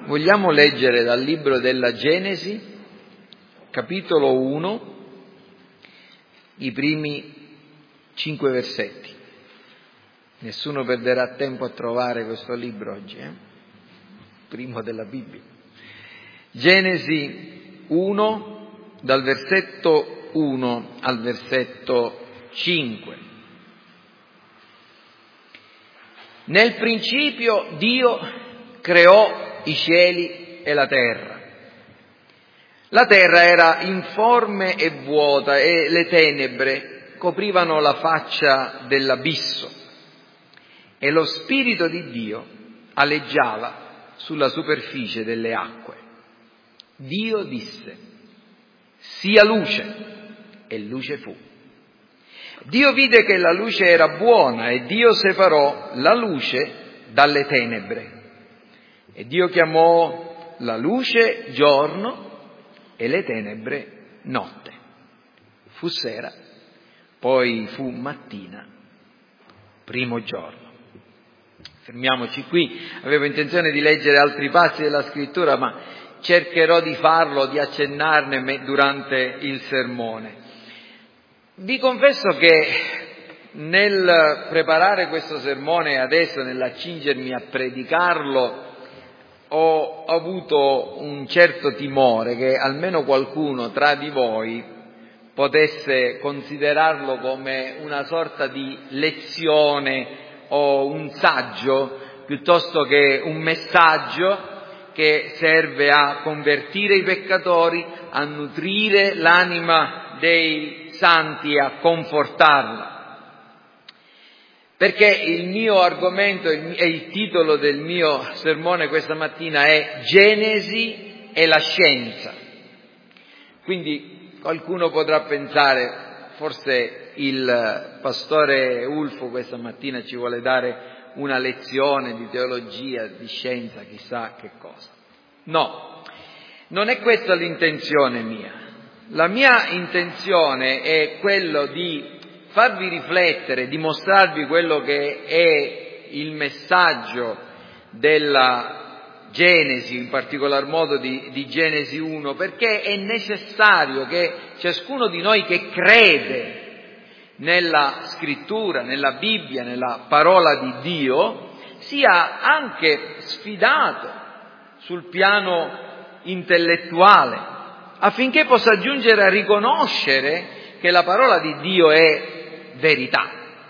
Vogliamo leggere dal libro della Genesi, capitolo 1, i primi 5 versetti. Nessuno perderà tempo a trovare questo libro oggi, primo della Bibbia. Genesi 1, dal versetto 1 al versetto 5. Nel principio Dio creò i cieli e la terra. La terra era informe e vuota e le tenebre coprivano la faccia dell'abisso e lo Spirito di Dio aleggiava sulla superficie delle acque. Dio disse: sia luce, e luce fu. Dio vide che la luce era buona e Dio separò la luce dalle tenebre. E Dio chiamò la luce giorno e le tenebre notte. Fu sera, poi fu mattina, primo giorno. Fermiamoci qui. Avevo intenzione di leggere altri passi della scrittura, ma cercherò di farlo, di accennarne durante il sermone. Vi confesso che nel preparare questo sermone e adesso nell'accingermi a predicarlo ho avuto un certo timore che almeno qualcuno tra di voi potesse considerarlo come una sorta di lezione o un saggio piuttosto che un messaggio che serve a convertire i peccatori, a nutrire l'anima dei santi e a confortarla. Perché il mio argomento e il titolo del mio sermone questa mattina è Genesi e la scienza. Quindi qualcuno potrà pensare, forse il pastore Ulfo questa mattina ci vuole dare una lezione di teologia, di scienza, chissà che cosa. No, non è questa l'intenzione mia. La mia intenzione è quello di farvi riflettere, dimostrarvi quello che è il messaggio della Genesi, in particolar modo di Genesi 1, perché è necessario che ciascuno di noi che crede nella scrittura, nella Bibbia, nella parola di Dio, sia anche sfidato sul piano intellettuale, affinché possa giungere a riconoscere che la parola di Dio è verità.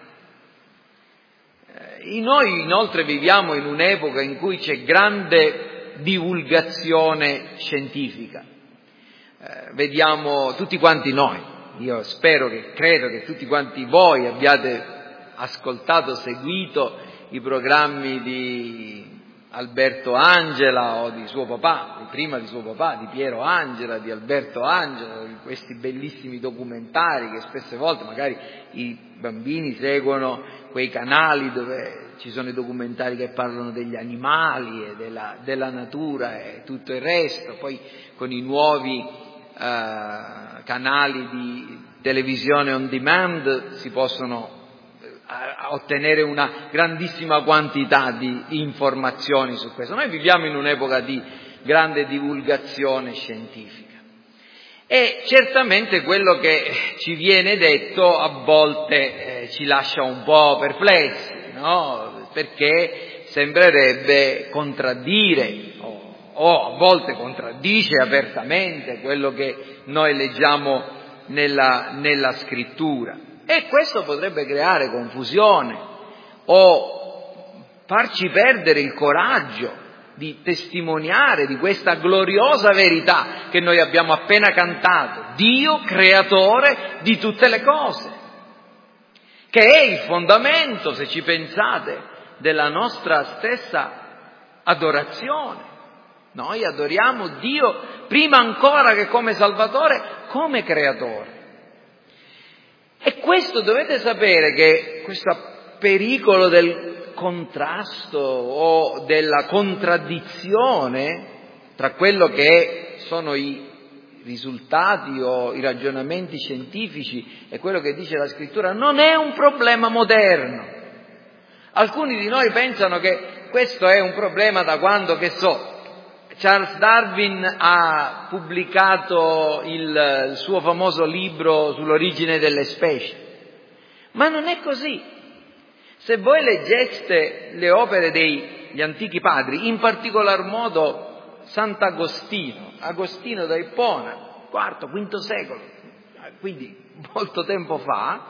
Noi inoltre viviamo in un'epoca in cui c'è grande divulgazione scientifica. Vediamo tutti quanti noi, io credo che tutti quanti voi abbiate ascoltato, seguito i programmi di Alberto Angela o di suo papà, prima di suo papà, di Piero Angela, di Alberto Angela, di questi bellissimi documentari che spesse volte magari i bambini seguono quei canali dove ci sono i documentari che parlano degli animali e della natura e tutto il resto, poi con i nuovi canali di televisione on demand si possono a ottenere una grandissima quantità di informazioni su questo. Noi viviamo in un'epoca di grande divulgazione scientifica e certamente quello che ci viene detto a volte ci lascia un po' perplessi, no? Perché sembrerebbe contraddire o a volte contraddice apertamente quello che noi leggiamo nella scrittura. E questo potrebbe creare confusione o farci perdere il coraggio di testimoniare di questa gloriosa verità che noi abbiamo appena cantato: Dio creatore di tutte le cose, che è il fondamento, se ci pensate, della nostra stessa adorazione. Noi adoriamo Dio prima ancora che come Salvatore, come creatore. E questo dovete sapere che questo pericolo del contrasto o della contraddizione tra quello che sono i risultati o i ragionamenti scientifici e quello che dice la scrittura non è un problema moderno. Alcuni di noi pensano che questo è un problema da quando, Charles Darwin ha pubblicato il suo famoso libro sull'origine delle specie, ma non è così. Se voi leggeste le opere degli antichi padri, in particolar modo Sant'Agostino, Agostino da Ippona, IV secolo, quindi molto tempo fa,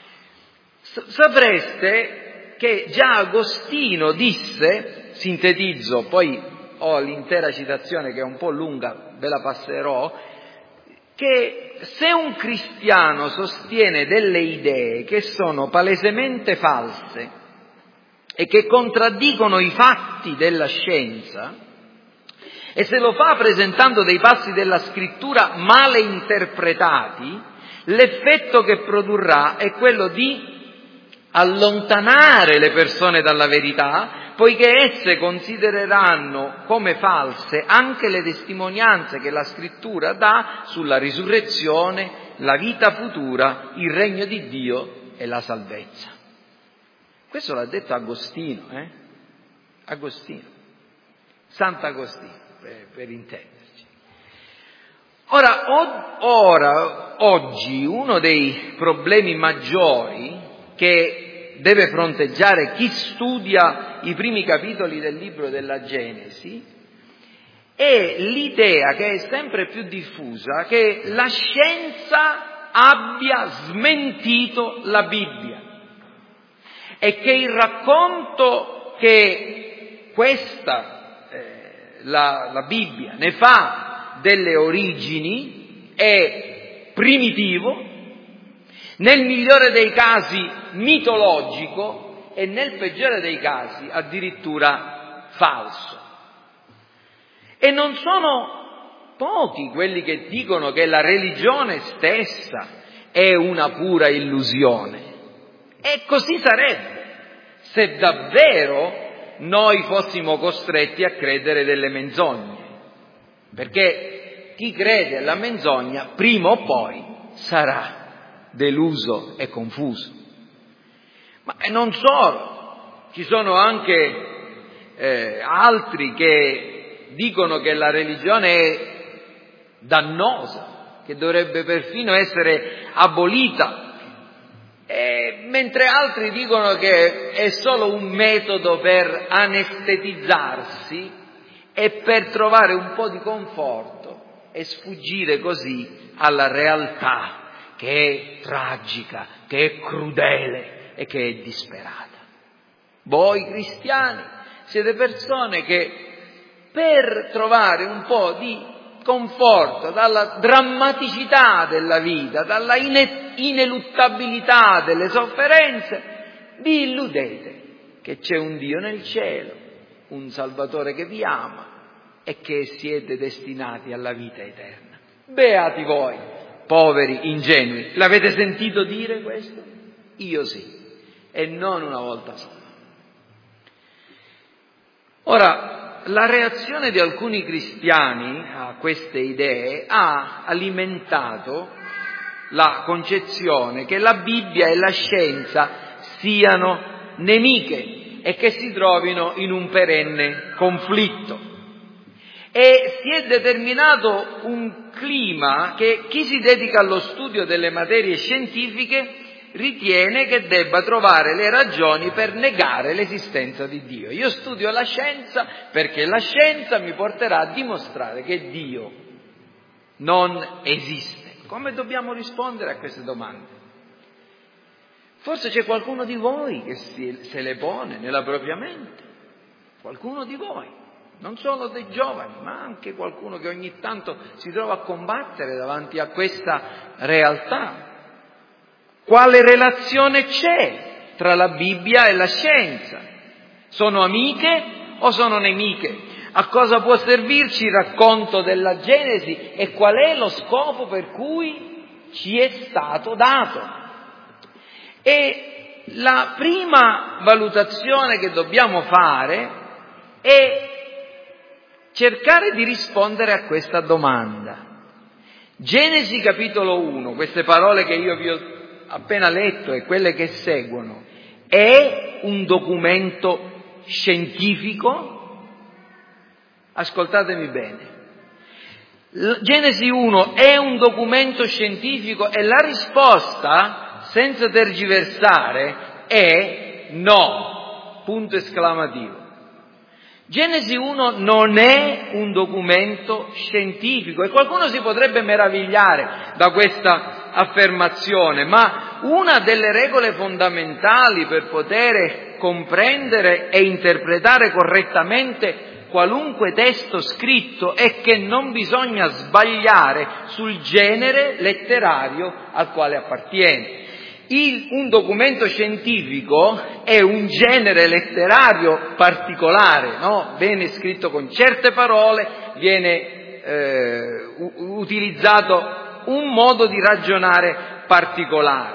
sapreste che già Agostino disse, sintetizzo, poi ho l'intera citazione che è un po' lunga, ve la passerò, che se un cristiano sostiene delle idee che sono palesemente false e che contraddicono i fatti della scienza, e se lo fa presentando dei passi della scrittura male interpretati, l'effetto che produrrà è quello di allontanare le persone dalla verità, poiché esse considereranno come false anche le testimonianze che la scrittura dà sulla risurrezione, la vita futura, il regno di Dio e la salvezza. Questo l'ha detto Agostino, Agostino, Sant'Agostino, per intenderci. Oggi uno dei problemi maggiori che deve fronteggiare chi studia i primi capitoli del libro della Genesi è l'idea, che è sempre più diffusa, che la scienza abbia smentito la Bibbia e che il racconto che la Bibbia ne fa delle origini è primitivo, nel migliore dei casi mitologico e nel peggiore dei casi addirittura falso. E non sono pochi quelli che dicono che la religione stessa è una pura illusione. E così sarebbe se davvero noi fossimo costretti a credere delle menzogne. Perché chi crede alla menzogna prima o poi sarà deluso e confuso. Ma non solo, ci sono anche altri che dicono che la religione è dannosa, che dovrebbe perfino essere abolita, mentre altri dicono che è solo un metodo per anestetizzarsi e per trovare un po' di conforto e sfuggire così alla realtà che è tragica, che è crudele e che è disperata. Voi cristiani siete persone che per trovare un po' di conforto dalla drammaticità della vita, dalla ineluttabilità delle sofferenze, vi illudete che c'è un Dio nel cielo, un Salvatore che vi ama e che siete destinati alla vita eterna. Beati voi, poveri ingenui. L'avete sentito dire questo? Io sì, e non una volta sola. Ora, la reazione di alcuni cristiani a queste idee ha alimentato la concezione che la Bibbia e la scienza siano nemiche e che si trovino in un perenne conflitto. E si è determinato un clima che chi si dedica allo studio delle materie scientifiche ritiene che debba trovare le ragioni per negare l'esistenza di Dio. Io studio la scienza perché la scienza mi porterà a dimostrare che Dio non esiste. Come dobbiamo rispondere a queste domande? Forse c'è qualcuno di voi che se le pone nella propria mente, qualcuno di voi. Non solo dei giovani, ma anche qualcuno che ogni tanto si trova a combattere davanti a questa realtà. Quale relazione c'è tra la Bibbia e la scienza? Sono amiche o sono nemiche? A cosa può servirci il racconto della Genesi e qual è lo scopo per cui ci è stato dato? E la prima valutazione che dobbiamo fare è cercare di rispondere a questa domanda. Genesi capitolo 1, queste parole che io vi ho appena letto e quelle che seguono, è un documento scientifico? Ascoltatemi bene. Genesi 1 è un documento scientifico e la risposta, senza tergiversare, è no. Punto esclamativo. Genesi 1 non è un documento scientifico e qualcuno si potrebbe meravigliare da questa affermazione, ma una delle regole fondamentali per poter comprendere e interpretare correttamente qualunque testo scritto è che non bisogna sbagliare sul genere letterario al quale appartiene. Un documento scientifico è un genere letterario particolare, no? Viene scritto con certe parole, viene utilizzato un modo di ragionare particolare.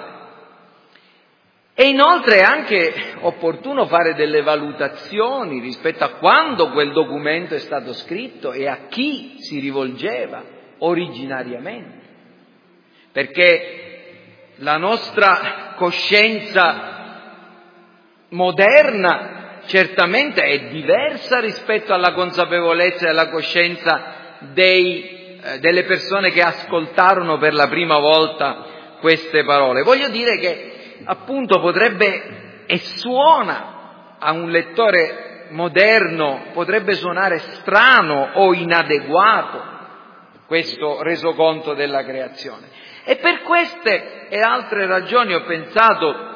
E inoltre è anche opportuno fare delle valutazioni rispetto a quando quel documento è stato scritto e a chi si rivolgeva originariamente. Perché la nostra coscienza moderna certamente è diversa rispetto alla consapevolezza e alla coscienza delle persone che ascoltarono per la prima volta queste parole. Voglio dire che appunto potrebbe e suona a un lettore moderno, potrebbe suonare strano o inadeguato questo resoconto della creazione. E per queste e altre ragioni ho pensato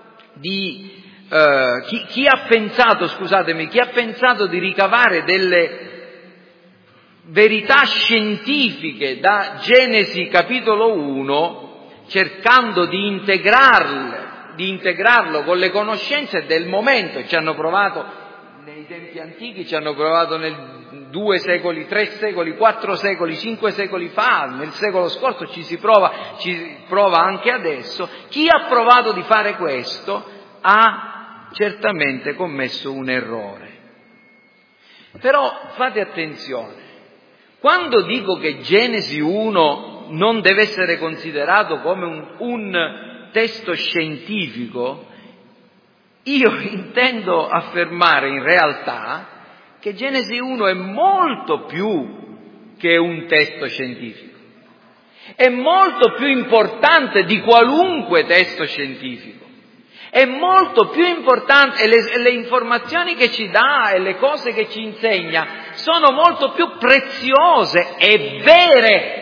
chi ha pensato di ricavare delle verità scientifiche da Genesi capitolo 1, cercando di integrarlo con le conoscenze del momento. Ci hanno provato nei tempi antichi, ci hanno provato nel 2 secoli, 3 secoli, 4 secoli, 5 secoli fa, nel secolo scorso ci prova anche adesso. Chi ha provato di fare questo ha certamente commesso un errore. Però fate attenzione, quando dico che Genesi 1 non deve essere considerato come un testo scientifico, io intendo affermare in realtà che Genesi 1 è molto più che un testo scientifico, è molto più importante di qualunque testo scientifico, è molto più importante e le informazioni che ci dà e le cose che ci insegna sono molto più preziose e vere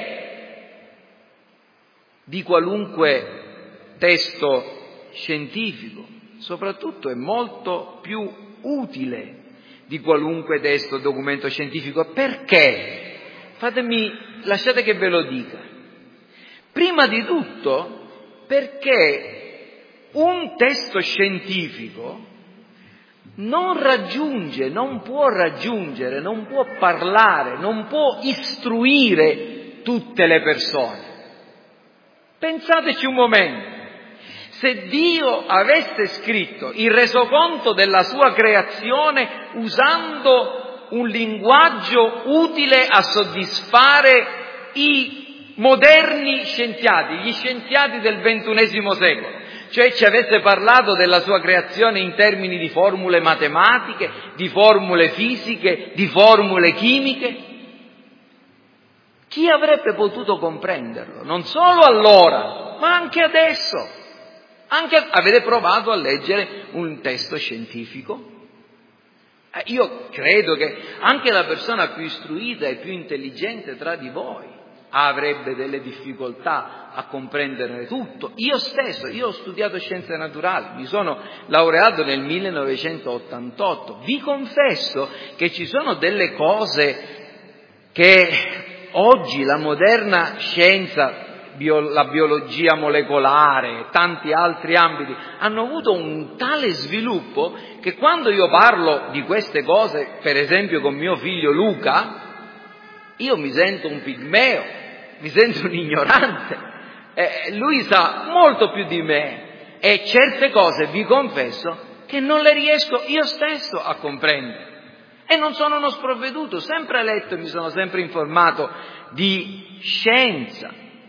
di qualunque testo scientifico, soprattutto è molto più utile di qualunque testo o documento scientifico. Perché? Lasciate che ve lo dica. Prima di tutto perché un testo scientifico non può raggiungere, non può parlare, non può istruire tutte le persone. Pensateci un momento. Se Dio avesse scritto il resoconto della sua creazione usando un linguaggio utile a soddisfare i moderni scienziati, gli scienziati del XXI secolo, cioè ci avesse parlato della sua creazione in termini di formule matematiche, di formule fisiche, di formule chimiche, chi avrebbe potuto comprenderlo? Non solo allora, ma anche adesso. Avete provato a leggere un testo scientifico? Io credo che anche la persona più istruita e più intelligente tra di voi avrebbe delle difficoltà a comprendere tutto. Io ho studiato scienze naturali, mi sono laureato nel 1988. Vi confesso che ci sono delle cose che oggi la moderna scienza, la biologia molecolare e tanti altri ambiti hanno avuto un tale sviluppo che quando io parlo di queste cose, per esempio con mio figlio Luca, io mi sento un pigmeo, mi sento un ignorante. Lui sa molto più di me e certe cose, vi confesso, che non le riesco io stesso a comprendere. E non sono uno sprovveduto, sempre letto e mi sono sempre informato di scienza.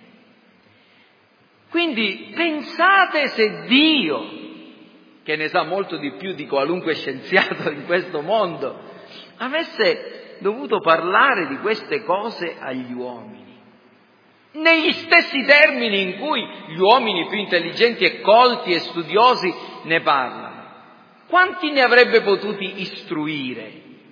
Quindi pensate se Dio, che ne sa molto di più di qualunque scienziato in questo mondo, avesse dovuto parlare di queste cose agli uomini, negli stessi termini in cui gli uomini più intelligenti e colti e studiosi ne parlano. Quanti ne avrebbe potuti istruire?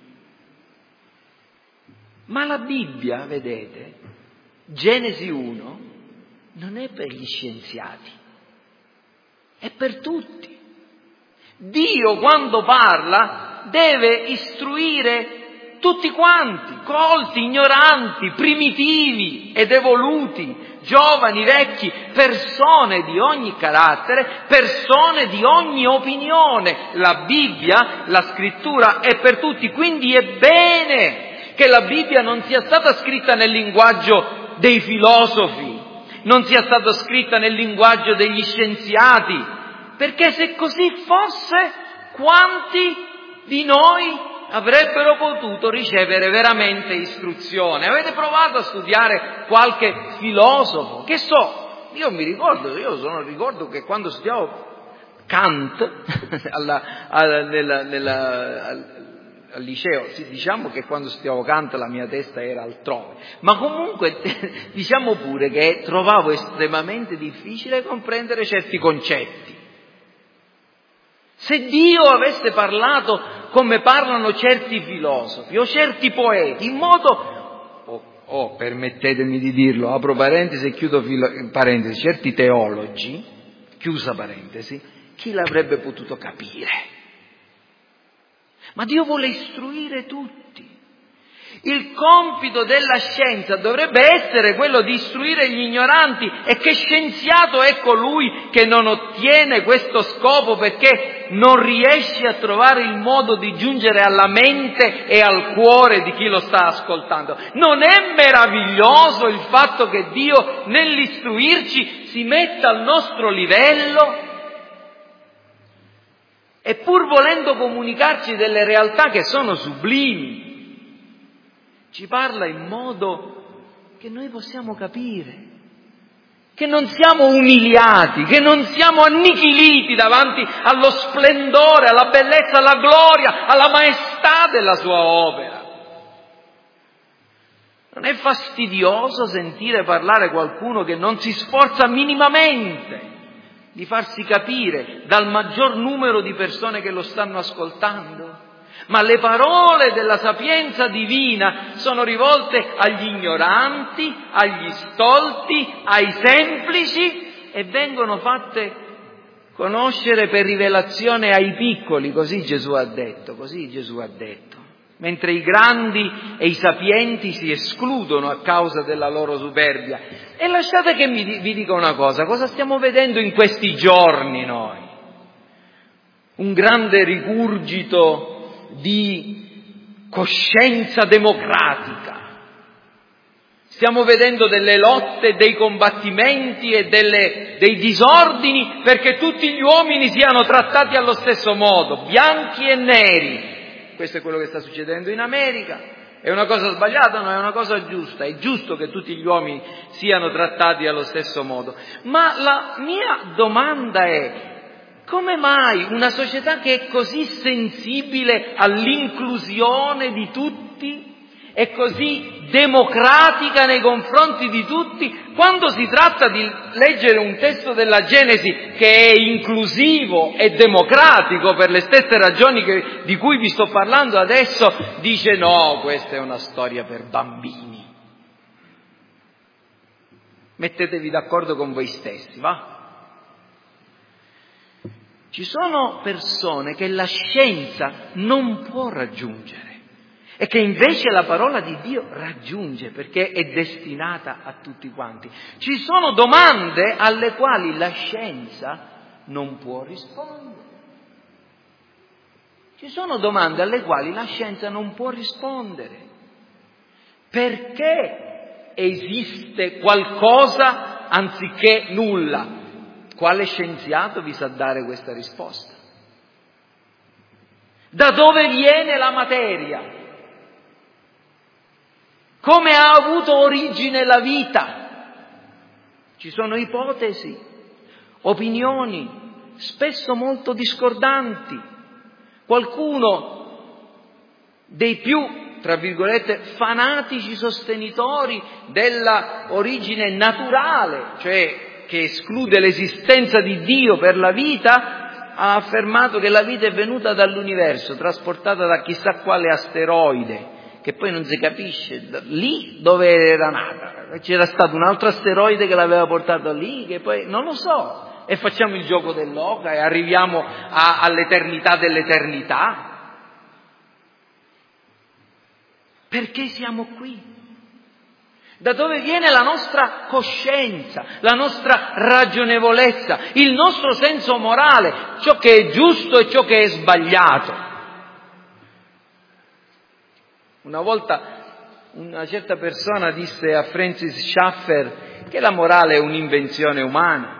Ma la Bibbia, vedete, Genesi 1, non è per gli scienziati, è per tutti. Dio, quando parla, deve istruire tutti quanti, colti, ignoranti, primitivi ed evoluti, giovani, vecchi, persone di ogni carattere, persone di ogni opinione. La Bibbia, la scrittura è per tutti, quindi è bene che la Bibbia non sia stata scritta nel linguaggio dei filosofi, non sia stata scritta nel linguaggio degli scienziati, perché se così fosse, quanti di noi avrebbero potuto ricevere veramente istruzione? Avete provato a studiare qualche filosofo? Che so, ricordo che quando studiavo Kant al liceo, sì, diciamo che quando studiavo Kant la mia testa era altrove, ma comunque diciamo pure che trovavo estremamente difficile comprendere certi concetti. Se Dio avesse parlato come parlano certi filosofi o certi poeti, in modo, permettetemi di dirlo, apro parentesi e chiudo parentesi, certi teologi, chiusa parentesi, chi l'avrebbe potuto capire? Ma Dio vuole istruire tutti. Il compito della scienza dovrebbe essere quello di istruire gli ignoranti, e che scienziato è colui che non ottiene questo scopo perché non riesce a trovare il modo di giungere alla mente e al cuore di chi lo sta ascoltando? Non è meraviglioso il fatto che Dio nell'istruirci si metta al nostro livello? E pur volendo comunicarci delle realtà che sono sublimi, ci parla in modo che noi possiamo capire, che non siamo umiliati, che non siamo annichiliti davanti allo splendore, alla bellezza, alla gloria, alla maestà della sua opera. Non è fastidioso sentire parlare qualcuno che non si sforza minimamente di farsi capire dal maggior numero di persone che lo stanno ascoltando? Ma le parole della sapienza divina sono rivolte agli ignoranti, agli stolti, ai semplici, e vengono fatte conoscere per rivelazione ai piccoli, così Gesù ha detto. Mentre i grandi e i sapienti si escludono a causa della loro superbia. E lasciate che vi dica una cosa stiamo vedendo in questi giorni noi? Un grande rigurgito di coscienza democratica. Stiamo vedendo delle lotte, dei combattimenti e dei disordini perché tutti gli uomini siano trattati allo stesso modo, bianchi e neri. Questo è quello che sta succedendo in America. È una cosa sbagliata? No, è una cosa giusta. È giusto che tutti gli uomini siano trattati allo stesso modo. Ma la mia domanda è: come mai una società che è così sensibile all'inclusione di tutti, è così democratica nei confronti di tutti, quando si tratta di leggere un testo della Genesi che è inclusivo e democratico per le stesse ragioni di cui vi sto parlando adesso, dice no, questa è una storia per bambini? Mettetevi d'accordo con voi stessi, va? Ci sono persone che la scienza non può raggiungere e che invece la parola di Dio raggiunge, perché è destinata a tutti quanti. Ci sono domande alle quali la scienza non può rispondere. Ci sono domande alle quali la scienza non può rispondere. Perché esiste qualcosa anziché nulla? Quale scienziato vi sa dare questa risposta? Da dove viene la materia? Come ha avuto origine la vita? Ci sono ipotesi, opinioni, spesso molto discordanti. Qualcuno dei più tra virgolette, fanatici sostenitori della origine naturale, cioè che esclude l'esistenza di Dio per la vita, ha affermato che la vita è venuta dall'universo, trasportata da chissà quale asteroide, che poi non si capisce lì dove era nata. C'era stato un altro asteroide che l'aveva portato lì, che poi non lo so. E facciamo il gioco dell'oca e arriviamo all'eternità dell'eternità. Perché siamo qui? Da dove viene la nostra coscienza, la nostra ragionevolezza, il nostro senso morale, ciò che è giusto e ciò che è sbagliato? Una volta una certa persona disse a Francis Schaeffer che la morale è un'invenzione umana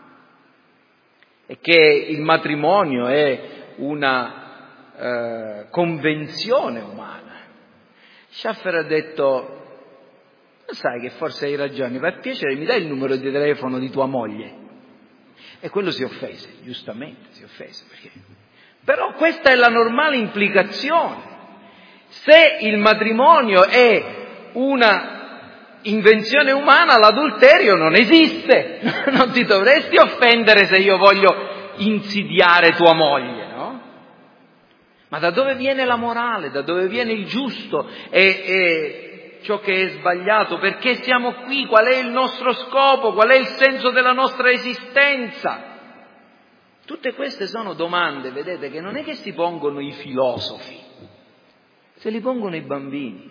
e che il matrimonio è una convenzione umana. Schaeffer ha detto: sai che forse hai ragione, per piacere mi dai il numero di telefono di tua moglie? E quello si offese, giustamente si offese, perché... Però questa è la normale implicazione. Se il matrimonio è una invenzione umana, l'adulterio non esiste. Non ti dovresti offendere se io voglio insidiare tua moglie, no? Ma da dove viene la morale? Da dove viene il giusto e ciò che è sbagliato? Perché siamo qui? Qual è il nostro scopo? Qual è il senso della nostra esistenza? Tutte queste sono domande, vedete, che non è che si pongono i filosofi, se li pongono i bambini.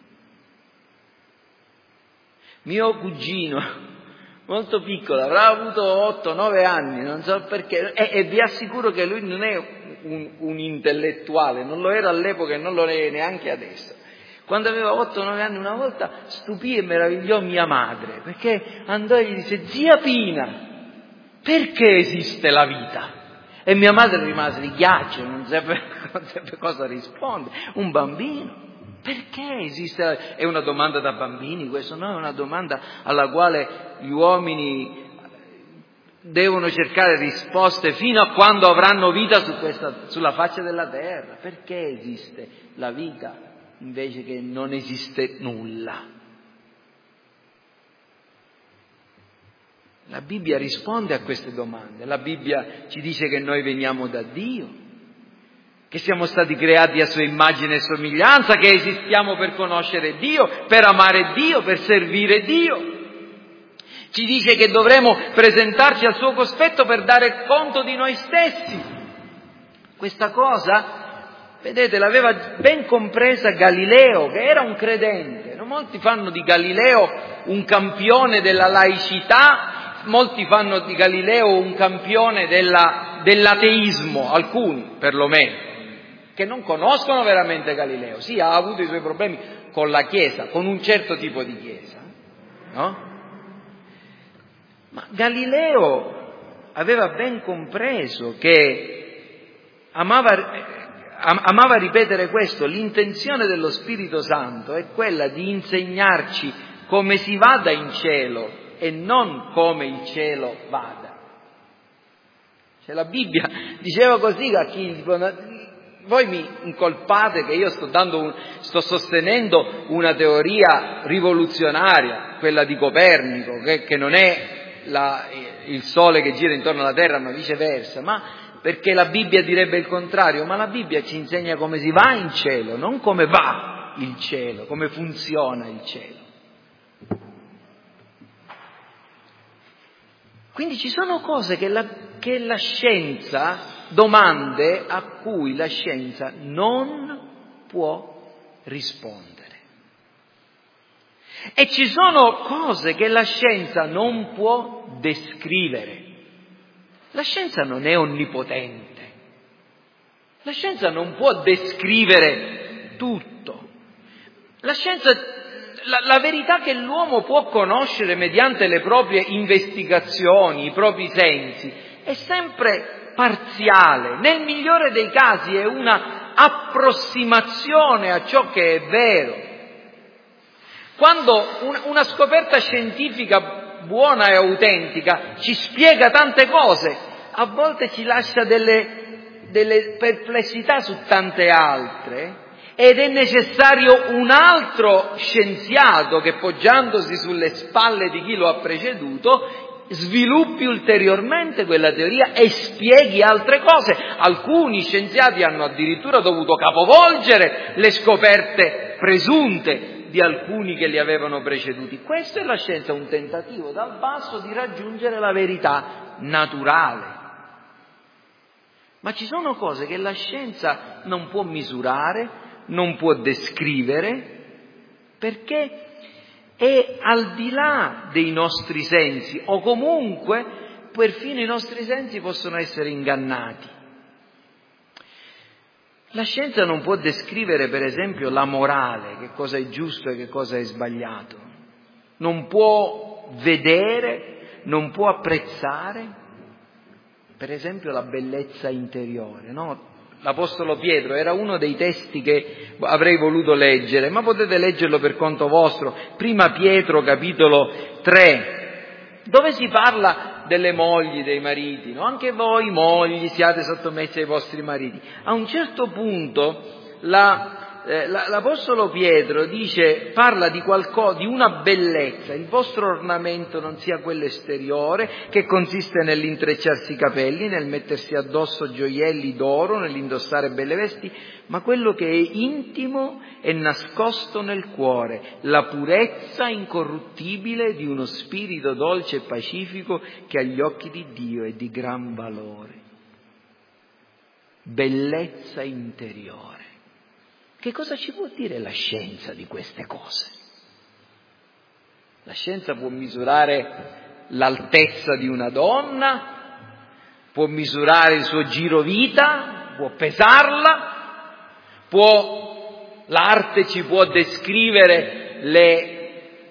Mio cugino, molto piccolo, avrà avuto 8-9 anni, non so perché, e vi assicuro che lui non è un intellettuale, non lo era all'epoca e non lo è neanche adesso. Quando aveva 8-9 anni una volta stupì e meravigliò mia madre, perché andò e gli disse: zia Pina, perché esiste la vita? E mia madre rimase di ghiaccio, non seppe cosa rispondere. Un bambino, perché esiste la vita? È una domanda da bambini questo, no? È una domanda alla quale gli uomini devono cercare risposte fino a quando avranno vita sulla faccia della terra. Perché esiste la vita invece che non esiste nulla? La Bibbia risponde a queste domande. La Bibbia ci dice che noi veniamo da Dio, che siamo stati creati a sua immagine e somiglianza, che esistiamo per conoscere Dio, per amare Dio, per servire Dio. Ci dice che dovremo presentarci al suo cospetto per dare conto di noi stessi. Questa cosa, vedete, l'aveva ben compresa Galileo, che era un credente. Molti fanno di Galileo un campione della laicità, molti fanno di Galileo un campione dell'ateismo, alcuni perlomeno, che non conoscono veramente Galileo. Sì, ha avuto i suoi problemi con la Chiesa, con un certo tipo di Chiesa, no? Ma Galileo aveva ben compreso che amava ripetere questo: l'intenzione dello Spirito Santo è quella di insegnarci come si vada in cielo e non come il cielo vada. Cioè, la Bibbia diceva così a chi... Voi mi incolpate che io sto sostenendo una teoria rivoluzionaria, quella di Copernico, che non è il Sole che gira intorno alla Terra, ma viceversa, ma perché la Bibbia direbbe il contrario. Ma la Bibbia ci insegna come si va in cielo, non come va il cielo, come funziona il cielo. Quindi ci sono cose che la scienza, domande a cui la scienza non può rispondere. E ci sono cose che la scienza non può descrivere. La scienza non è onnipotente. La scienza non può descrivere tutto. La scienza... La verità che l'uomo può conoscere mediante le proprie investigazioni, i propri sensi, è sempre parziale. Nel migliore dei casi è una approssimazione a ciò che è vero. Quando una scoperta scientifica buona e autentica ci spiega tante cose, a volte ci lascia delle perplessità su tante altre. ed è necessario un altro scienziato che, poggiandosi sulle spalle di chi lo ha preceduto, sviluppi ulteriormente quella teoria e spieghi altre cose. Alcuni scienziati hanno addirittura dovuto capovolgere le scoperte presunte di alcuni che li avevano preceduti. Questa è la scienza, un tentativo dal basso di raggiungere la verità naturale. Ma ci sono cose che la scienza non può misurare, non può descrivere, perché è al di là dei nostri sensi, o comunque perfino i nostri sensi possono essere ingannati. La scienza non può descrivere, per esempio, la morale, che cosa è giusto e che cosa è sbagliato. Non può vedere, non può apprezzare, per esempio, la bellezza interiore, no? L'Apostolo Pietro era uno dei testi che avrei voluto leggere, ma potete leggerlo per conto vostro. Prima Pietro, capitolo 3, dove si parla delle mogli, dei mariti, no? Anche voi mogli siate sottomessi ai vostri mariti. A un certo punto l'Apostolo Pietro parla di una bellezza: il vostro ornamento non sia quello esteriore, che consiste nell'intrecciarsi i capelli, nel mettersi addosso gioielli d'oro, nell'indossare belle vesti, ma quello che è intimo e nascosto nel cuore, la purezza incorruttibile di uno spirito dolce e pacifico che agli occhi di Dio è di gran valore. Bellezza interiore. Che cosa ci può dire la scienza di queste cose? La scienza può misurare l'altezza di una donna, può misurare il suo giro vita, può pesarla, l'arte ci può descrivere le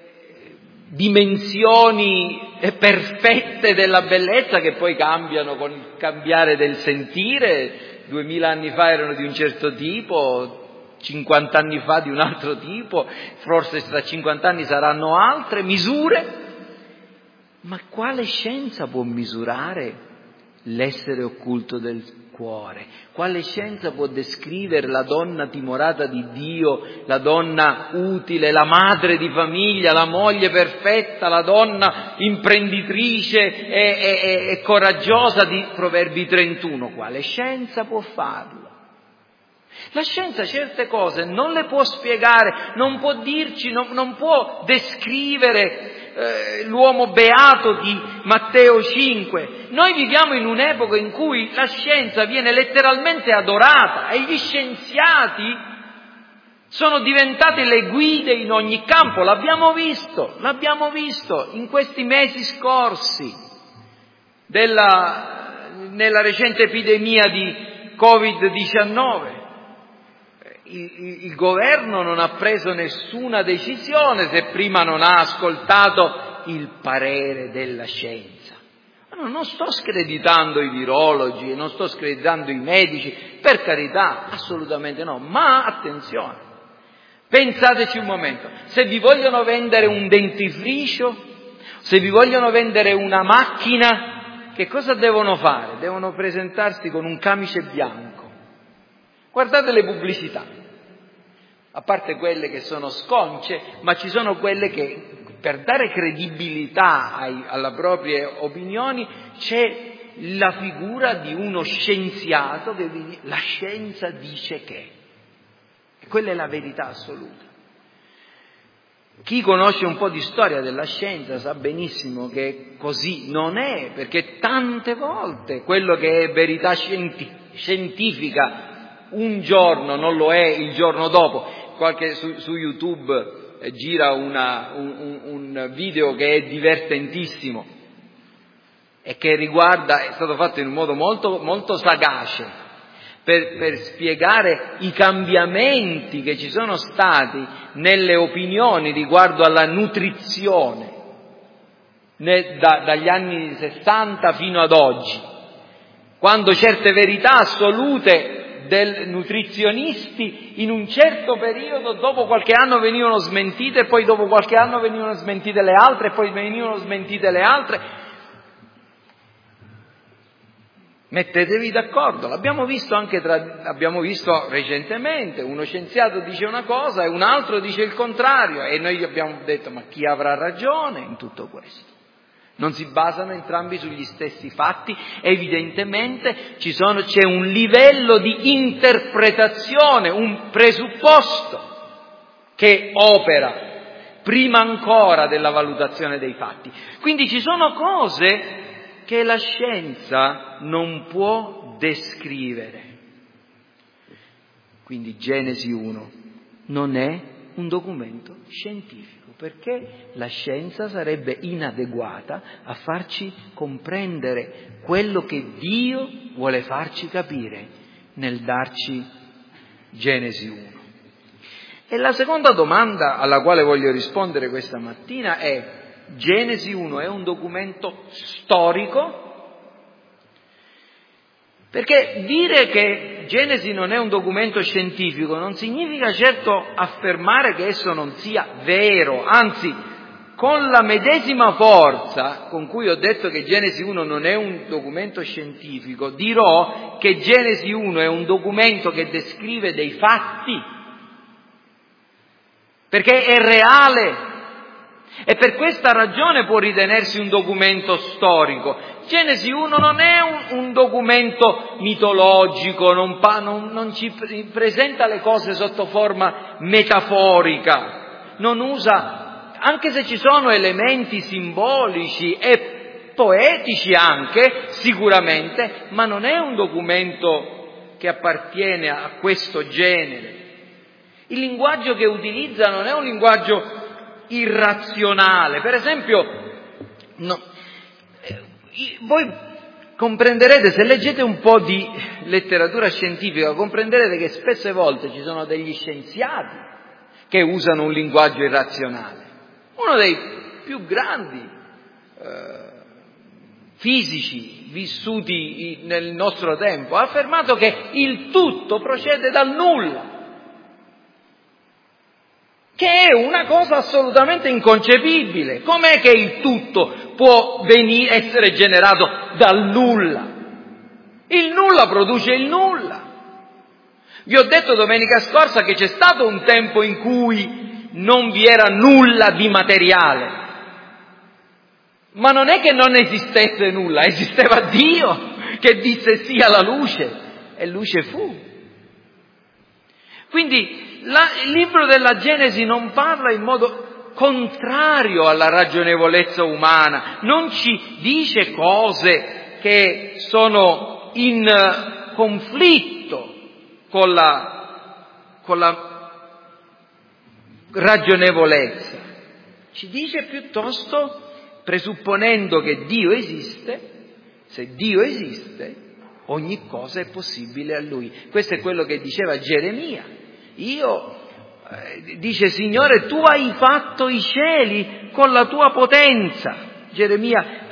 dimensioni perfette della bellezza, che poi cambiano con il cambiare del sentire. 2000 anni fa erano di un certo tipo, 50 anni fa di un altro tipo, forse tra 50 anni saranno altre misure. Ma quale scienza può misurare l'essere occulto del cuore? Quale scienza può descrivere la donna timorata di Dio, la donna utile, la madre di famiglia, la moglie perfetta, la donna imprenditrice e coraggiosa di Proverbi 31? Quale scienza può farlo? La scienza certe cose non le può spiegare, non può dirci, non può descrivere l'uomo beato di Matteo 5. Noi viviamo in un'epoca in cui la scienza viene letteralmente adorata e gli scienziati sono diventati le guide in ogni campo. L'abbiamo visto in questi mesi scorsi nella recente epidemia di Covid-19. Il governo non ha preso nessuna decisione se prima non ha ascoltato il parere della scienza. Non sto screditando i virologi, non sto screditando i medici, per carità, assolutamente no, ma attenzione, pensateci un momento: se vi vogliono vendere un dentifricio, se vi vogliono vendere una macchina, che cosa devono fare? Devono presentarsi con un camice bianco. Guardate le pubblicità, a parte quelle che sono sconce, ma ci sono quelle che, per dare credibilità alle proprie opinioni, c'è la figura di uno scienziato che la scienza dice che. E quella è la verità assoluta. Chi conosce un po' di storia della scienza sa benissimo che così non è, perché tante volte quello che è verità scientifica un giorno non lo è il giorno dopo. Su YouTube gira un video che è divertentissimo e che è stato fatto in un modo molto, molto sagace per spiegare i cambiamenti che ci sono stati nelle opinioni riguardo alla nutrizione dagli anni 60 fino ad oggi, quando certe verità assolute dei nutrizionisti in un certo periodo, dopo qualche anno venivano smentite, e poi dopo qualche anno venivano smentite le altre, e poi venivano smentite le altre. Mettetevi d'accordo, abbiamo visto recentemente, uno scienziato dice una cosa e un altro dice il contrario, e noi abbiamo detto: ma chi avrà ragione in tutto questo? Non si basano entrambi sugli stessi fatti, evidentemente c'è un livello di interpretazione, un presupposto che opera prima ancora della valutazione dei fatti. Quindi ci sono cose che la scienza non può descrivere. Quindi Genesi 1 non è un documento scientifico, perché la scienza sarebbe inadeguata a farci comprendere quello che Dio vuole farci capire nel darci Genesi 1. E la seconda domanda alla quale voglio rispondere questa mattina è: Genesi 1 è un documento storico? Perché dire che Genesi non è un documento scientifico non significa certo affermare che esso non sia vero, anzi, con la medesima forza con cui ho detto che Genesi 1 non è un documento scientifico, dirò che Genesi 1 è un documento che descrive dei fatti, perché è reale. E per questa ragione può ritenersi un documento storico. Genesi 1 non è un documento mitologico, non ci presenta le cose sotto forma metaforica, non usa, anche se ci sono elementi simbolici e poetici anche, sicuramente, ma non è un documento che appartiene a questo genere. Il linguaggio che utilizza non è un linguaggio irrazionale. Per esempio, voi comprenderete, se leggete un po' di letteratura scientifica, comprenderete che spesse volte ci sono degli scienziati che usano un linguaggio irrazionale. Uno dei più grandi fisici vissuti nel nostro tempo ha affermato che il tutto procede dal nulla, che è una cosa assolutamente inconcepibile. Com'è che il tutto può essere generato dal nulla? Il nulla produce il nulla. Vi ho detto domenica scorsa che c'è stato un tempo in cui non vi era nulla di materiale, ma non è che non esistesse nulla, esisteva Dio che disse sì alla luce e luce fu. Quindi il libro della Genesi non parla in modo contrario alla ragionevolezza umana, non ci dice cose che sono in conflitto con la ragionevolezza. Ci dice piuttosto, presupponendo che Dio esiste, se Dio esiste, ogni cosa è possibile a Lui. Questo è quello che diceva Geremia. Dice: Signore, tu hai fatto i cieli con la tua potenza. Geremia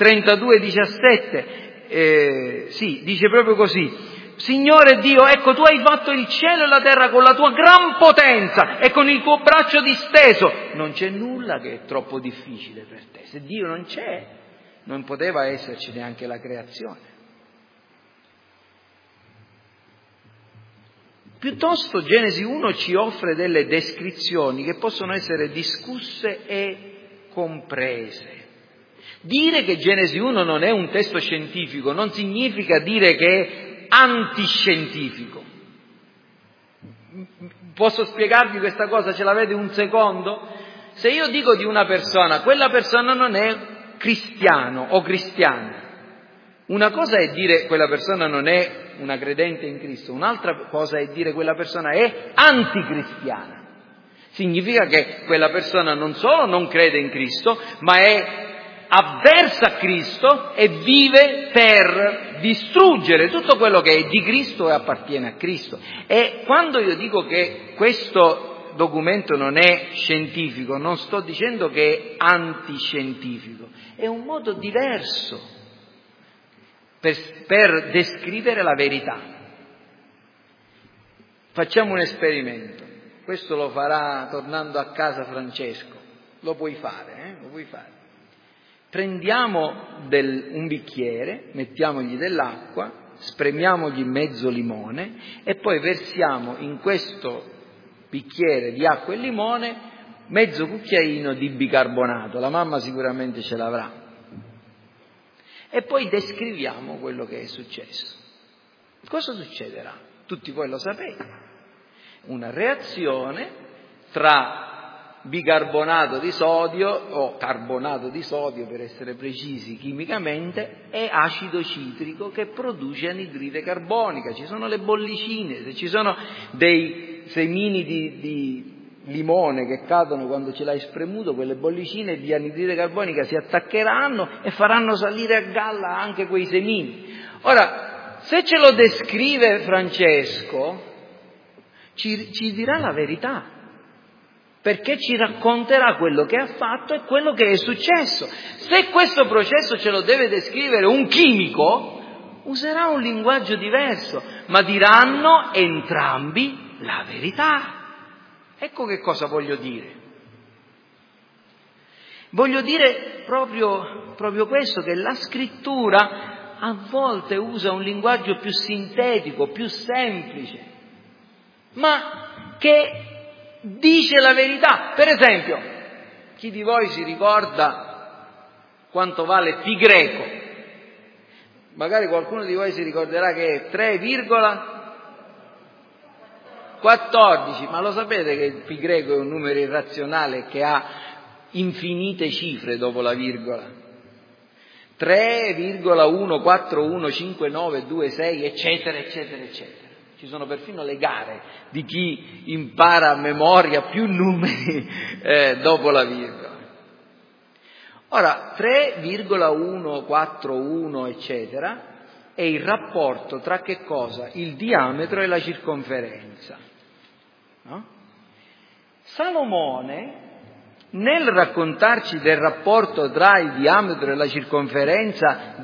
32:17, dice proprio così: Signore Dio, ecco, tu hai fatto il cielo e la terra con la tua gran potenza e con il tuo braccio disteso. Non c'è nulla che è troppo difficile per te. Se Dio non c'è, non poteva esserci neanche la creazione. Piuttosto Genesi 1 ci offre delle descrizioni che possono essere discusse e comprese. Dire che Genesi 1 non è un testo scientifico non significa dire che è antiscientifico. Posso spiegarvi questa cosa? Ce l'avete un secondo? Se io dico di una persona, quella persona non è cristiano o cristiana, una cosa è dire quella persona non è una credente in Cristo, un'altra cosa è dire quella persona è anticristiana. Significa che quella persona non solo non crede in Cristo, ma è avversa a Cristo e vive per distruggere tutto quello che è di Cristo e appartiene a Cristo. E quando io dico che questo documento non è scientifico, non sto dicendo che è antiscientifico, è un modo diverso per descrivere la verità. Facciamo un esperimento. Questo lo farà tornando a casa Francesco. Lo puoi fare, Lo puoi fare. Prendiamo un bicchiere, mettiamogli dell'acqua, spremiamogli mezzo limone e poi versiamo in questo bicchiere di acqua e limone mezzo cucchiaino di bicarbonato, la mamma sicuramente ce l'avrà. E poi descriviamo quello che è successo. Cosa succederà? Tutti voi lo sapete. Una reazione tra bicarbonato di sodio, o carbonato di sodio per essere precisi chimicamente, e acido citrico che produce anidride carbonica. Ci sono le bollicine, se ci sono dei semini di limone che cadono quando ce l'hai spremuto, quelle bollicine di anidride carbonica si attaccheranno e faranno salire a galla anche quei semini. Ora, se ce lo descrive Francesco, ci dirà la verità, perché ci racconterà quello che ha fatto e quello che è successo. Se questo processo ce lo deve descrivere un chimico, userà un linguaggio diverso, ma diranno entrambi la verità. Ecco che cosa voglio dire. Voglio dire proprio questo, che la scrittura a volte usa un linguaggio più sintetico, più semplice, ma che dice la verità. Per esempio, chi di voi si ricorda quanto vale pi greco? Magari qualcuno di voi si ricorderà che è 3,14, ma lo sapete che il pi greco è un numero irrazionale che ha infinite cifre dopo la virgola? 3,1415926 eccetera eccetera eccetera. Ci sono perfino le gare di chi impara a memoria più numeri dopo la virgola. Ora, 3,141 eccetera è il rapporto tra che cosa? Il diametro e la circonferenza. No? Salomone, nel raccontarci del rapporto tra il diametro e la circonferenza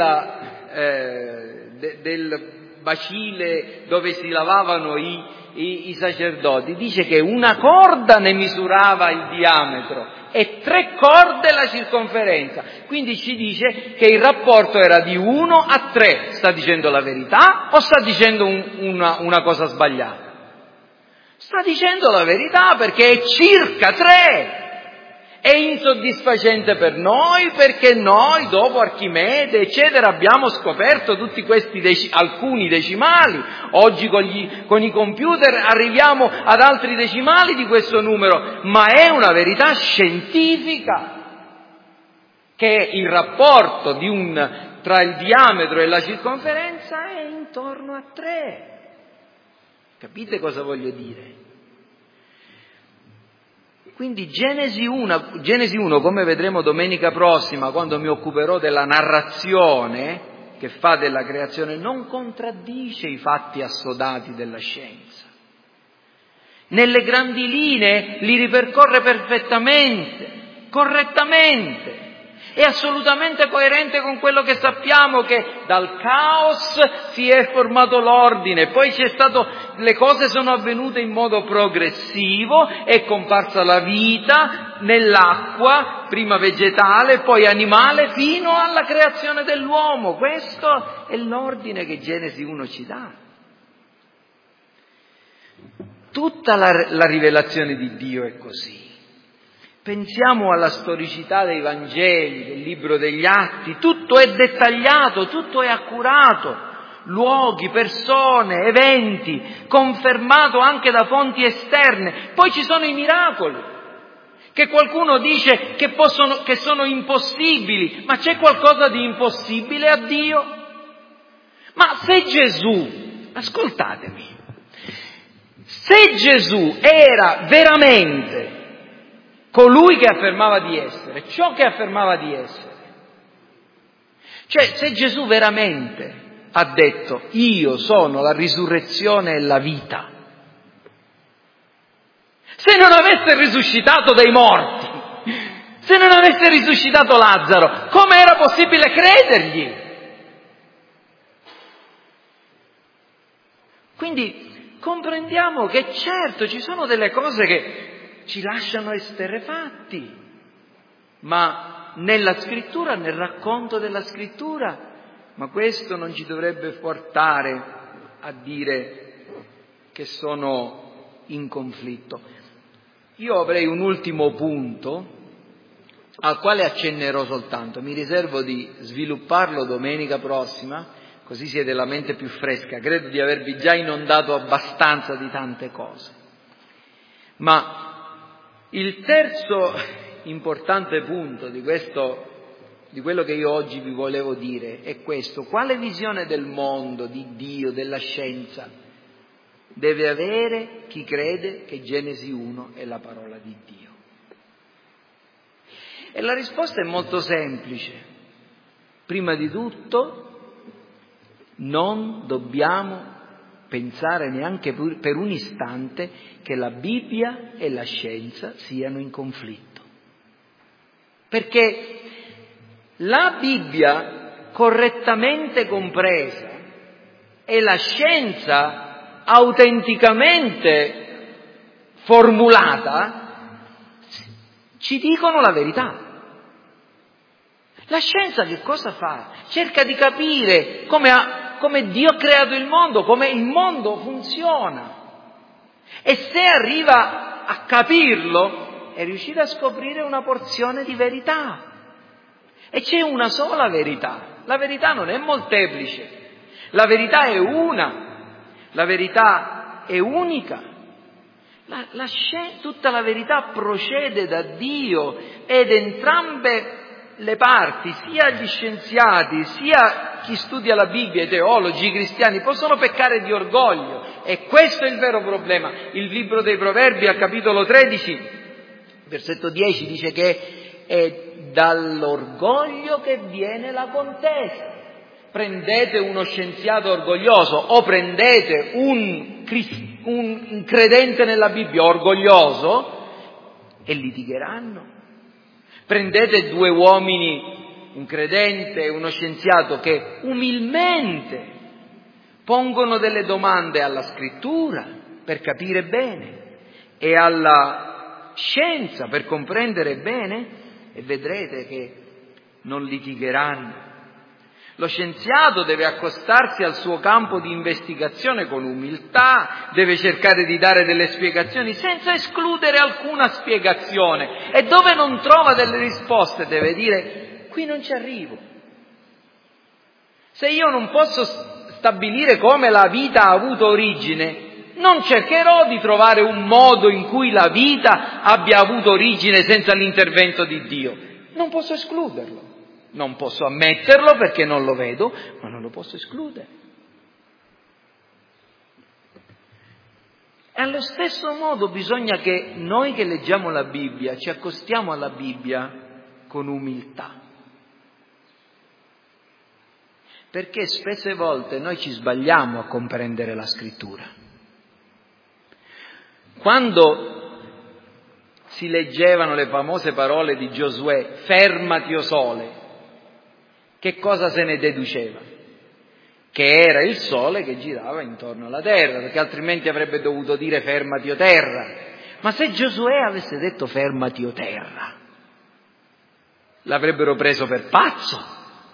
del bacile dove si lavavano i sacerdoti, dice che una corda ne misurava il diametro e 3 corde la circonferenza. Quindi ci dice che il rapporto era di 1:3. Sta dicendo la verità o sta dicendo una cosa sbagliata? Sta dicendo la verità, perché è circa 3. È insoddisfacente per noi perché noi, dopo Archimede, eccetera, abbiamo scoperto tutti questi alcuni decimali. Oggi con i computer arriviamo ad altri decimali di questo numero, ma è una verità scientifica che il rapporto tra il diametro e la circonferenza è intorno a 3. Capite cosa voglio dire? Quindi Genesi 1, come vedremo domenica prossima, quando mi occuperò della narrazione che fa della creazione, non contraddice i fatti assodati della scienza. Nelle grandi linee li ripercorre perfettamente, correttamente. È assolutamente coerente con quello che sappiamo, che dal caos si è formato l'ordine, poi le cose sono avvenute in modo progressivo, è comparsa la vita nell'acqua, prima vegetale, poi animale, fino alla creazione dell'uomo. Questo è l'ordine che Genesi 1 ci dà. Tutta la rivelazione di Dio è così. Pensiamo alla storicità dei Vangeli, del libro degli Atti, tutto è dettagliato, tutto è accurato, luoghi, persone, eventi, confermato anche da fonti esterne. Poi ci sono i miracoli, che qualcuno dice che sono impossibili, ma c'è qualcosa di impossibile a Dio? Ma se Gesù, ascoltatemi, se Gesù era veramente colui che affermava di essere, ciò che affermava di essere, cioè se Gesù veramente ha detto io sono la risurrezione e la vita, se non avesse risuscitato dai morti, se non avesse risuscitato Lazzaro, come era possibile credergli? Quindi comprendiamo che certo ci sono delle cose che ci lasciano esterrefatti, ma nella scrittura, nel racconto della scrittura, ma questo non ci dovrebbe portare a dire che sono in conflitto. Io avrei un ultimo punto al quale accennerò soltanto, mi riservo di svilupparlo domenica prossima, così siete la mente più fresca, credo di avervi già inondato abbastanza di tante cose. Ma il terzo importante punto di quello che io oggi vi volevo dire è questo: quale visione del mondo, di Dio, della scienza deve avere chi crede che Genesi 1 è la parola di Dio? E la risposta è molto semplice. Prima di tutto, non dobbiamo pensare neanche per un istante che la Bibbia e la scienza siano in conflitto. Perché la Bibbia correttamente compresa e la scienza autenticamente formulata ci dicono la verità. La scienza che cosa fa? Cerca di capire come Dio ha creato il mondo, come il mondo funziona. E se arriva a capirlo, è riuscita a scoprire una porzione di verità. E c'è una sola verità. La verità non è molteplice. La verità è una. La verità è unica. Tutta la verità procede da Dio ed entrambe le parti, sia gli scienziati, sia chi studia la Bibbia, i teologi, i cristiani, possono peccare di orgoglio. E questo è il vero problema. Il libro dei Proverbi, al capitolo 13, versetto 10, dice che è dall'orgoglio che viene la contesa. Prendete uno scienziato orgoglioso o prendete un credente nella Bibbia orgoglioso e litigheranno. Prendete due uomini, un credente e uno scienziato, che umilmente pongono delle domande alla Scrittura per capire bene e alla scienza per comprendere bene, e vedrete che non litigheranno. Lo scienziato deve accostarsi al suo campo di investigazione con umiltà, deve cercare di dare delle spiegazioni senza escludere alcuna spiegazione, e dove non trova delle risposte deve dire: qui non ci arrivo. Se io non posso stabilire come la vita ha avuto origine, non cercherò di trovare un modo in cui la vita abbia avuto origine senza l'intervento di Dio. Non posso escluderlo. Non posso ammetterlo perché non lo vedo, ma non lo posso escludere. E allo stesso modo bisogna che noi che leggiamo la Bibbia ci accostiamo alla Bibbia con umiltà. Perché spesse volte noi ci sbagliamo a comprendere la Scrittura. Quando si leggevano le famose parole di Giosuè, fermati o sole, che cosa se ne deduceva? Che era il sole che girava intorno alla terra, perché altrimenti avrebbe dovuto dire fermati o terra. Ma se Giosuè avesse detto fermati o terra, l'avrebbero preso per pazzo.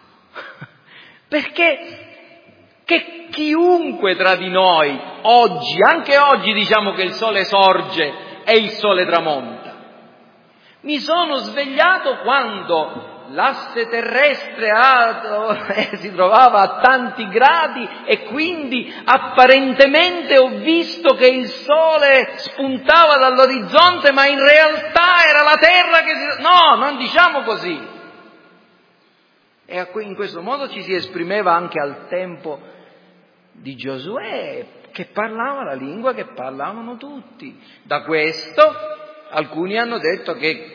Perché che chiunque tra di noi oggi, anche oggi diciamo che il sole sorge e il sole tramonta. Mi sono svegliato quando l'asse terrestre si trovava a tanti gradi e quindi apparentemente ho visto che il sole spuntava dall'orizzonte, ma in realtà era la terra che No, non diciamo così. E in questo modo ci si esprimeva anche al tempo di Giosuè, che parlava la lingua che parlavano tutti. Da questo alcuni hanno detto che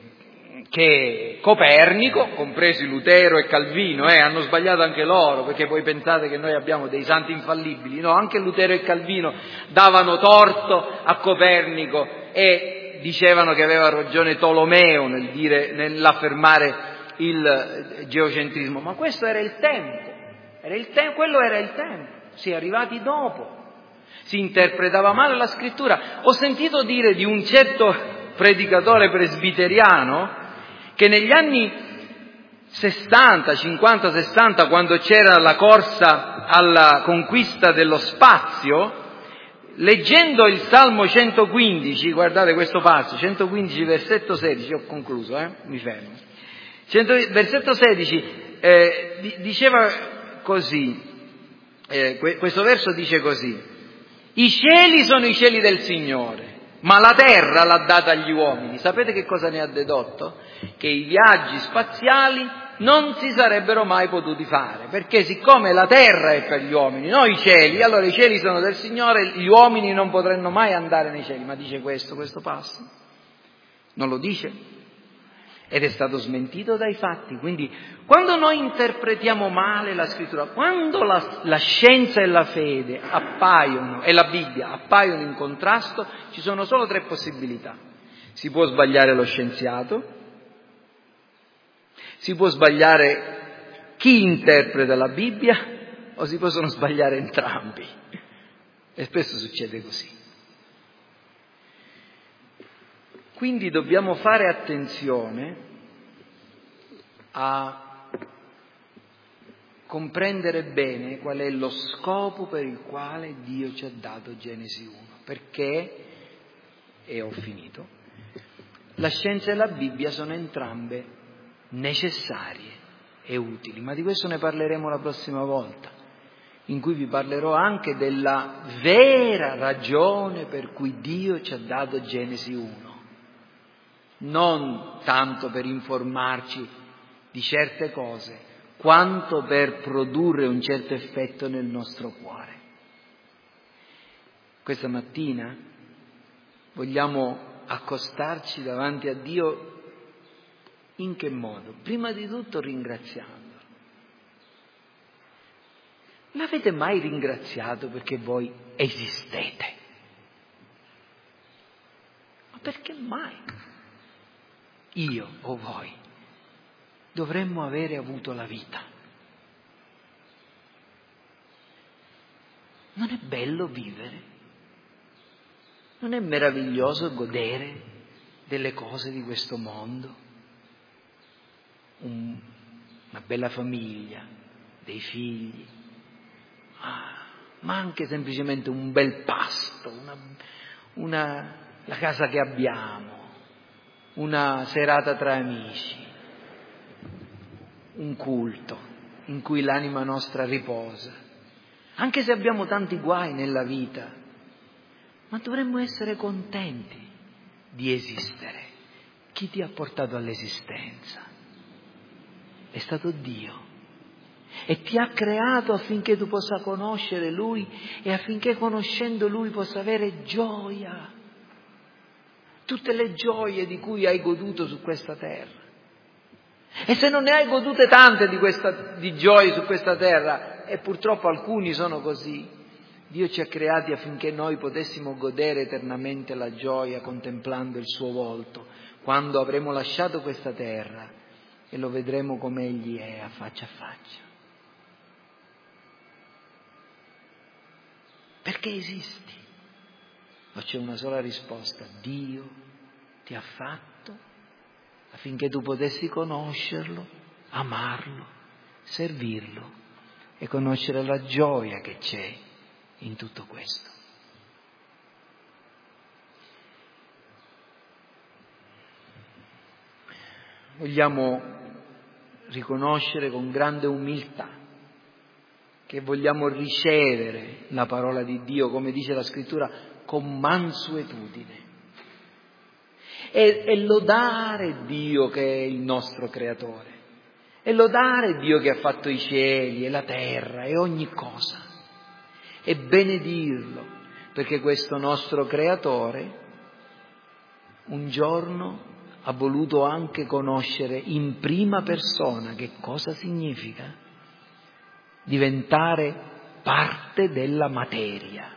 Copernico, compresi Lutero e Calvino, hanno sbagliato anche loro, perché voi pensate che noi abbiamo dei santi infallibili. No, anche Lutero e Calvino davano torto a Copernico e dicevano che aveva ragione Tolomeo nell'affermare il geocentrismo. Ma questo era il tempo, quello era il tempo, si è arrivati dopo. Si interpretava male la Scrittura. Ho sentito dire di un certo predicatore presbiteriano che negli anni 60, 50, 60, quando c'era la corsa alla conquista dello spazio, leggendo il Salmo 115, guardate questo passo, 115 versetto 16, ho concluso, mi fermo. Versetto 16 diceva così, questo verso dice così: i cieli sono i cieli del Signore, ma la terra l'ha data agli uomini. Sapete che cosa ne ha dedotto? Che i viaggi spaziali non si sarebbero mai potuti fare, perché siccome la terra è per gli uomini, non i cieli, allora i cieli sono del Signore, gli uomini non potranno mai andare nei cieli. Ma dice questo passo? Non lo dice? Ed è stato smentito dai fatti. Quindi quando noi interpretiamo male la scrittura, quando la scienza e la fede appaiono, e la Bibbia appaiono in contrasto, ci sono solo 3 possibilità. Si può sbagliare lo scienziato, si può sbagliare chi interpreta la Bibbia, o si possono sbagliare entrambi. E spesso succede così. Quindi dobbiamo fare attenzione a comprendere bene qual è lo scopo per il quale Dio ci ha dato Genesi 1, perché, e ho finito, la scienza e la Bibbia sono entrambe necessarie e utili, ma di questo ne parleremo la prossima volta, in cui vi parlerò anche della vera ragione per cui Dio ci ha dato Genesi 1. Non tanto per informarci di certe cose, quanto per produrre un certo effetto nel nostro cuore. Questa mattina vogliamo accostarci davanti a Dio in che modo? Prima di tutto ringraziandolo. L'avete mai ringraziato perché voi esistete? Ma perché mai? Io o voi dovremmo avere avuto la vita. Non è bello vivere? Non è meraviglioso godere delle cose di questo mondo? Una bella famiglia, dei figli, ma anche semplicemente un bel pasto, la casa che abbiamo, una serata tra amici, un culto in cui l'anima nostra riposa. Anche se abbiamo tanti guai nella vita, ma dovremmo essere contenti di esistere. Chi ti ha portato all'esistenza? È stato Dio. E ti ha creato affinché tu possa conoscere Lui e affinché conoscendo Lui possa avere gioia. Tutte le gioie di cui hai goduto su questa terra. E se non ne hai godute tante di gioie su questa terra, e purtroppo alcuni sono così, Dio ci ha creati affinché noi potessimo godere eternamente la gioia contemplando il suo volto, quando avremo lasciato questa terra e lo vedremo come Egli è, a faccia. Perché esisti? Ma c'è una sola risposta: Dio ti ha fatto affinché tu potessi conoscerlo, amarlo, servirlo e conoscere la gioia che c'è in tutto questo. Vogliamo riconoscere con grande umiltà che vogliamo ricevere la parola di Dio, come dice la Scrittura, con mansuetudine. E lodare Dio che è il nostro creatore, e lodare Dio che ha fatto i cieli e la terra e ogni cosa, e benedirlo, perché questo nostro creatore un giorno ha voluto anche conoscere in prima persona che cosa significa diventare parte della materia.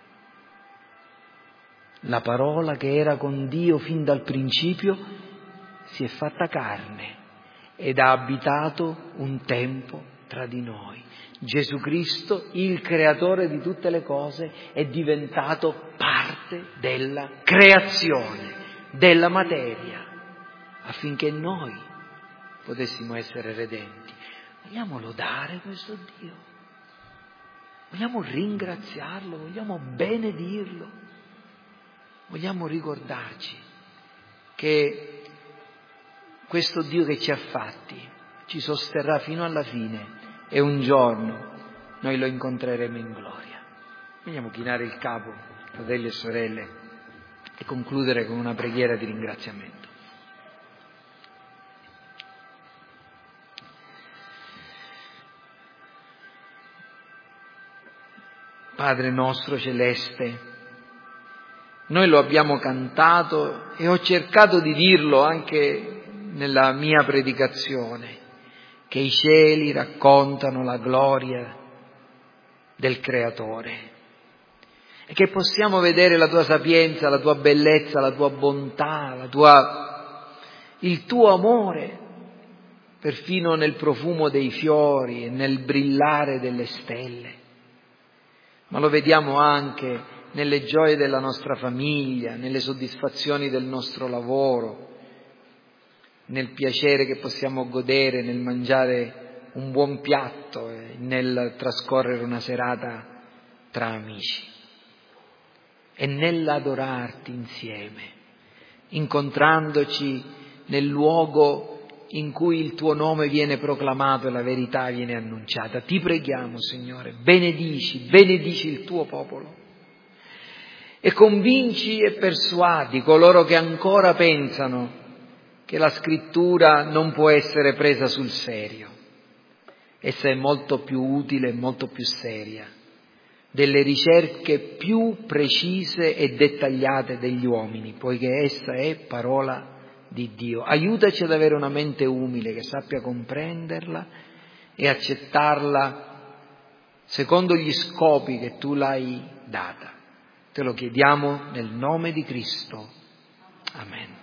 La parola che era con Dio fin dal principio si è fatta carne ed ha abitato un tempo tra di noi. Gesù Cristo, il creatore di tutte le cose, è diventato parte della creazione, della materia, affinché noi potessimo essere redenti. Vogliamo lodare questo Dio, vogliamo ringraziarlo, vogliamo benedirlo, vogliamo ricordarci che questo Dio che ci ha fatti ci sosterrà fino alla fine e un giorno noi lo incontreremo in gloria. Vogliamo chinare il capo, fratelli e sorelle, e concludere con una preghiera di ringraziamento. Padre nostro celeste, noi lo abbiamo cantato e ho cercato di dirlo anche nella mia predicazione, che i cieli raccontano la gloria del Creatore e che possiamo vedere la tua sapienza, la tua bellezza, la tua bontà, il tuo amore, perfino nel profumo dei fiori e nel brillare delle stelle. Ma lo vediamo anche nelle gioie della nostra famiglia, nelle soddisfazioni del nostro lavoro, nel piacere che possiamo godere nel mangiare un buon piatto e nel trascorrere una serata tra amici e nell'adorarti insieme, incontrandoci nel luogo in cui il tuo nome viene proclamato e la verità viene annunciata. Ti preghiamo, Signore, benedici il tuo popolo e convinci e persuadi coloro che ancora pensano che la scrittura non può essere presa sul serio. Essa è molto più utile e molto più seria delle ricerche più precise e dettagliate degli uomini, poiché essa è parola di Dio. Aiutaci ad avere una mente umile che sappia comprenderla e accettarla secondo gli scopi che tu l'hai data. Te lo chiediamo nel nome di Cristo. Amen.